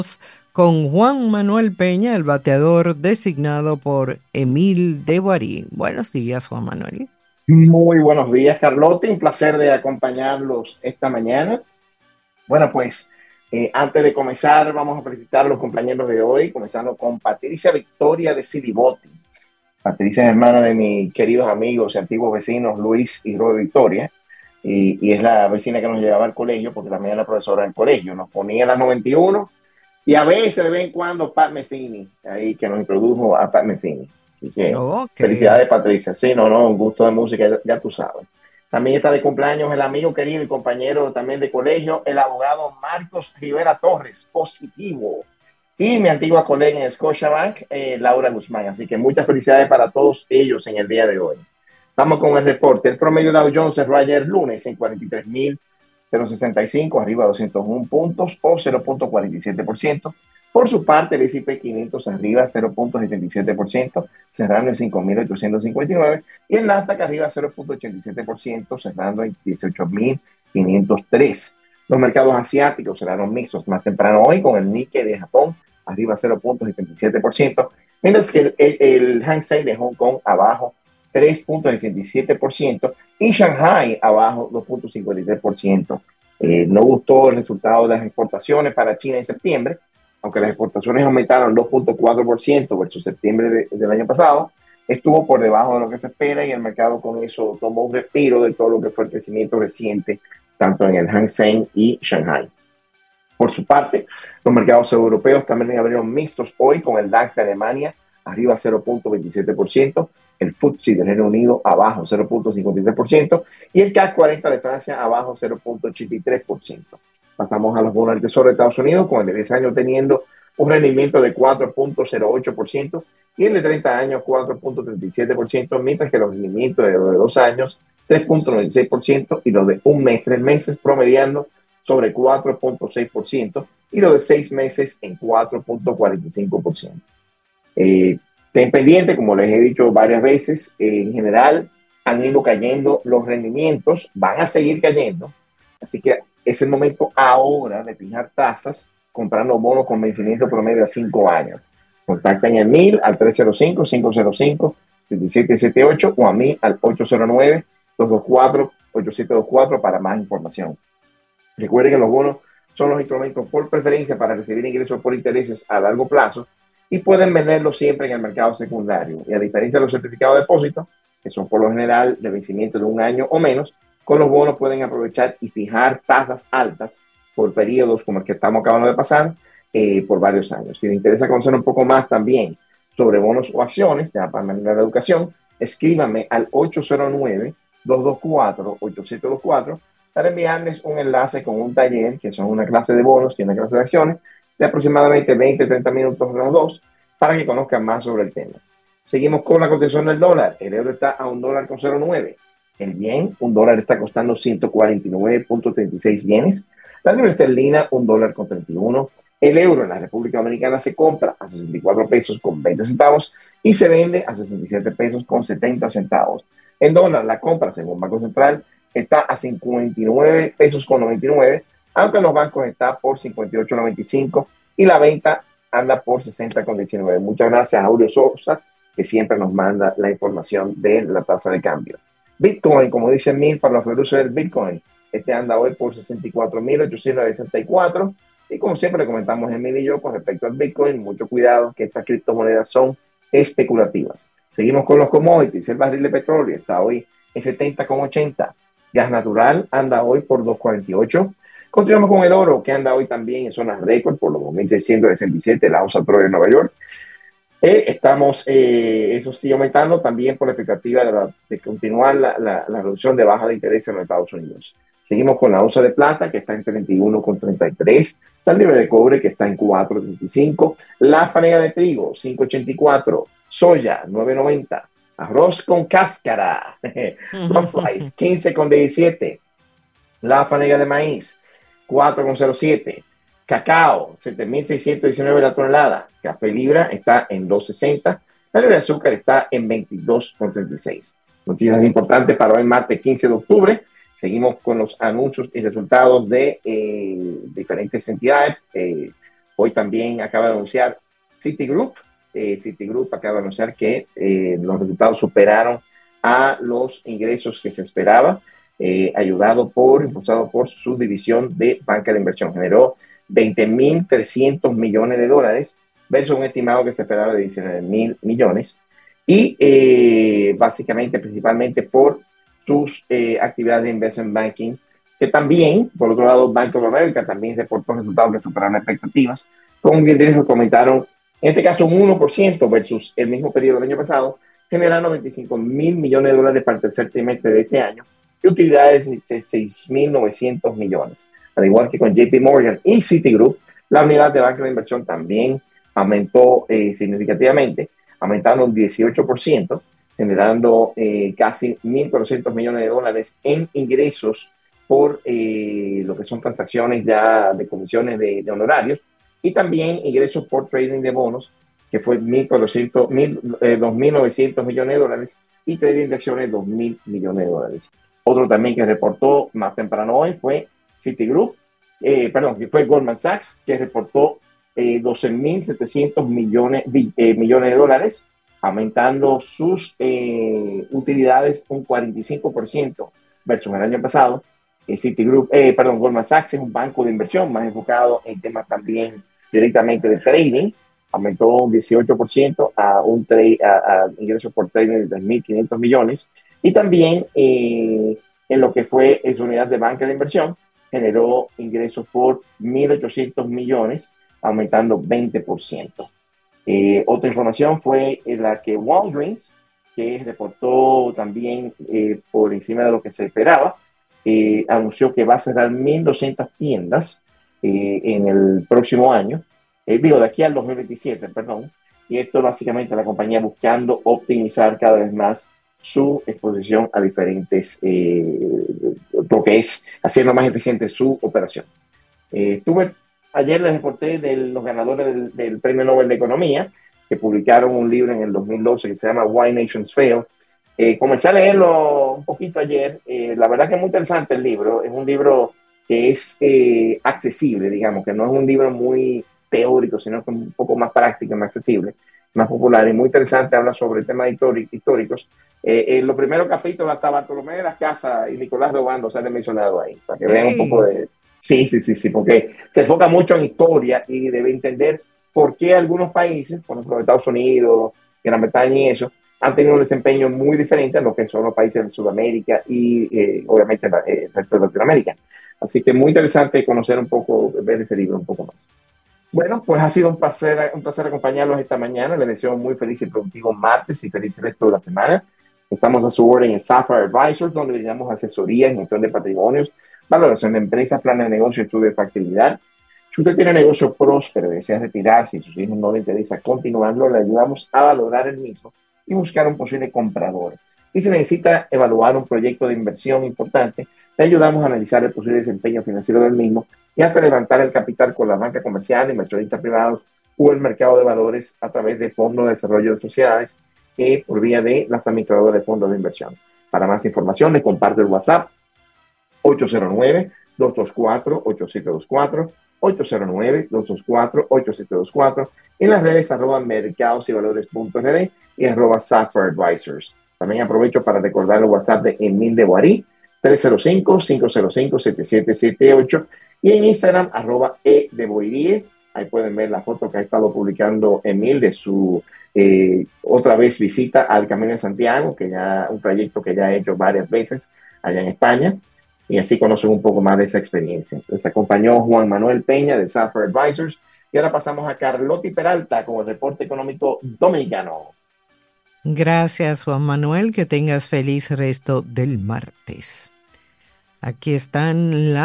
con Juan Manuel Peña, el bateador designado por Emil de Borí. Buenos días, Juan Manuel. Muy buenos días, Carlotti. Un placer de acompañarlos esta mañana. Bueno, pues antes de comenzar, vamos a felicitar a los compañeros de hoy, comenzando con Patricia Victoria de Siribotti. Patricia es hermana de mis queridos amigos y antiguos vecinos Luis y Roy Victoria, y es la vecina que nos llevaba al colegio, porque también era profesora del colegio. Nos ponía las 91 y a veces, de vez en cuando, Pat Metheny, ahí que nos introdujo a Pat Metheny. Así que Ok. felicidades, Patricia. Sí, no, un gusto de música, ya tú sabes. También está de cumpleaños el amigo querido y compañero también de colegio, el abogado Marcos Rivera Torres, positivo. Y mi antigua colega en Scotiabank, Laura Guzmán. Así que muchas felicidades para todos ellos en el día de hoy. Vamos con el reporte. El promedio de Dow Jones cerró ayer lunes en 43.065, arriba 201 puntos o 0.47%. Por su parte, el S&P 500 arriba 0.77%, cerrando en 5.859, y el Nasdaq arriba 0.87%, cerrando en 18.503. Los mercados asiáticos cerraron mixtos más temprano hoy, con el Nikkei de Japón arriba 0.77%, mientras que el Hang Seng de Hong Kong abajo 3.67% y Shanghai abajo 2.53%. No gustó el resultado de las exportaciones para China en septiembre, aunque las exportaciones aumentaron 2.4% versus septiembre del año pasado. Estuvo por debajo de lo que se espera y el mercado con eso tomó un respiro de todo lo que fue el crecimiento reciente, tanto en el Hang Seng y Shanghai. Por su parte, los mercados europeos también abrieron mixtos hoy, con el DAX de Alemania arriba 0.27%, el FTSE del Reino Unido abajo 0.53% y el CAC 40 de Francia abajo 0.83%. Pasamos a los bonos del Tesoro de Estados Unidos, con el de 10 años teniendo un rendimiento de 4.08% y el de 30 años 4.37%, mientras que los rendimientos de los de 2 años 3.96% y los de un mes, 3 meses promediando sobre 4.6% y lo de 6 meses en 4.45%. Ten pendiente, como les he dicho varias veces, en general han ido cayendo los rendimientos, van a seguir cayendo, así que es el momento ahora de fijar tasas comprando bonos con vencimiento promedio a 5 años. Contacten en 1000 al 305-505-7778 o a mí al 809-224-8724 para más información. Recuerden que los bonos son los instrumentos por preferencia para recibir ingresos por intereses a largo plazo y pueden venderlos siempre en el mercado secundario. Y a diferencia de los certificados de depósito, que son por lo general de vencimiento de un año o menos, con los bonos pueden aprovechar y fijar tasas altas por periodos como el que estamos acabando de pasar, por varios años. Si les interesa conocer un poco más también sobre bonos o acciones, ya para mantener la educación, escríbanme al 809-224-8724 para enviarles un enlace con un taller, que son una clase de bonos y una clase de acciones, de aproximadamente 20-30 minutos los dos, para que conozcan más sobre el tema. Seguimos con la cotización del dólar. El euro está a $1.09. El yen, un dólar está costando 149.36 yenes. La libra esterlina, $1.31. El euro en la República Dominicana se compra a 64 pesos con 20 centavos y se vende a 67 pesos con 70 centavos. En dólar, la compra, según Banco Central, está a 59 pesos con 99, aunque en los bancos está por 58.95 y la venta anda por 60.19. Muchas gracias a Julio Sosa, que siempre nos manda la información de la tasa de cambio. Bitcoin, como dice Mil, para los reductos del Bitcoin, este anda hoy por 64.864. Y como siempre le comentamos Emil y yo con respecto al Bitcoin, mucho cuidado que estas criptomonedas son especulativas. Seguimos con los commodities. El barril de petróleo está hoy en 70,80. Gas natural anda hoy por 2.48. Continuamos con el oro, que anda hoy también en zonas récord por los 2.667, la onza Troy en Nueva York. Estamos, eso sí, aumentando también por la expectativa de continuar la reducción de baja de interés en los Estados Unidos. Seguimos con la onza de plata, que está en 31,33, la libra de cobre, que está en 4,35, la panela de trigo, 5,84, soya, 9,90, arroz con cáscara, rough rice, 15,17, la panela de maíz, 4,07, cacao, 7.619 la tonelada. Café libra está en 2.60. La libra de azúcar está en 22,36. Noticias importantes para hoy, martes 15 de octubre. Seguimos con los anuncios y resultados de diferentes entidades. Hoy también acaba de anunciar Citigroup. Citigroup acaba de anunciar que los resultados superaron a los ingresos que se esperaba, impulsado por su división de banca de inversión. Generó 20.300 millones de dólares versus un estimado que se esperaba de 19.000 millones. Y básicamente, principalmente por sus actividades de investment banking, que también, por otro lado, Bank of America también reportó resultados que superaron expectativas, con ingresos que aumentaron, en este caso, un 1% versus el mismo periodo del año pasado, generando 25.000 millones de dólares para el tercer trimestre de este año y utilidades de 6.900 millones. Al igual que con JP Morgan y Citigroup, la unidad de banca de inversión también aumentó significativamente, aumentando un 18%, generando casi 1.400 millones de dólares en ingresos por lo que son transacciones ya de comisiones de honorarios y también ingresos por trading de bonos, que fue 2.900 millones de dólares y trading de acciones 2.000 millones de dólares. Otro también que reportó más temprano hoy fue Citigroup, que fue Goldman Sachs, que reportó 12.700 millones de dólares, aumentando sus utilidades un 45% versus el año pasado. Goldman Sachs es un banco de inversión más enfocado en temas también directamente de trading, aumentó un 18% a ingresos por trading de 3.500 millones y también en lo que fue su unidad de banca de inversión generó ingresos por 1.800 millones, aumentando 20%. Otra información fue la que Walgreens, que reportó también por encima de lo que se esperaba, anunció que va a cerrar 1.200 tiendas en el próximo año, de aquí al 2027, perdón, y esto básicamente la compañía buscando optimizar cada vez más su exposición a diferentes, porque es haciendo más eficiente su operación. Ayer les reporté de los ganadores del Premio Nobel de Economía, que publicaron un libro en el 2012 que se llama Why Nations Fail. Comencé a leerlo un poquito ayer. La verdad que es muy interesante el libro. Es un libro que es accesible, digamos, que no es un libro muy teórico, sino que es un poco más práctico, más accesible, más popular y muy interesante. Habla sobre temas históricos. En los primeros capítulos hasta Bartolomé de las Casas y Nicolás de Obando salen mencionados ahí, para que vean un poco Hey, de... Sí, porque se enfoca mucho en historia y debe entender por qué algunos países, por ejemplo Estados Unidos, Gran Bretaña y eso, han tenido un desempeño muy diferente a lo que son los países de Sudamérica y obviamente el resto de Latinoamérica. Así que muy interesante conocer un poco, ver ese libro un poco más. Bueno, pues ha sido un placer acompañarlos esta mañana. Les deseo un muy feliz y productivo martes y feliz resto de la semana. Estamos a su orden en Sapphire Advisors, donde le damos asesoría en gestión de patrimonios, valoración de empresas, planes de negocio, estudio de factibilidad. Si usted tiene un negocio próspero y desea retirarse y sus hijos no le interesa continuarlo, le ayudamos a valorar el mismo y buscar un posible comprador. Y si necesita evaluar un proyecto de inversión importante, le ayudamos a analizar el posible desempeño financiero del mismo y hasta levantar el capital con la banca comercial, inversionistas privados o el mercado de valores a través de fondos de desarrollo de sociedades por vía de las administradoras de fondos de inversión. Para más información, le comparto el WhatsApp 809-224-8724, 809-224-8724, en las redes @mercadosyvalores.rd y @Sapphire Advisors. También aprovecho para recordar el WhatsApp de Emil de Boarí, 305-505-7778, y en Instagram, @edeboirie. Ahí pueden ver la foto que ha estado publicando Emil de su otra vez visita al Camino de Santiago, que ya un trayecto que ya ha hecho varias veces allá en España, y así conocen un poco más de esa experiencia. Les acompañó Juan Manuel Peña de Sapphire Advisors, y ahora pasamos a Carlotti Peralta con el reporte económico dominicano. gracias Juan Manuel, que tengas feliz resto del martes. Aquí están las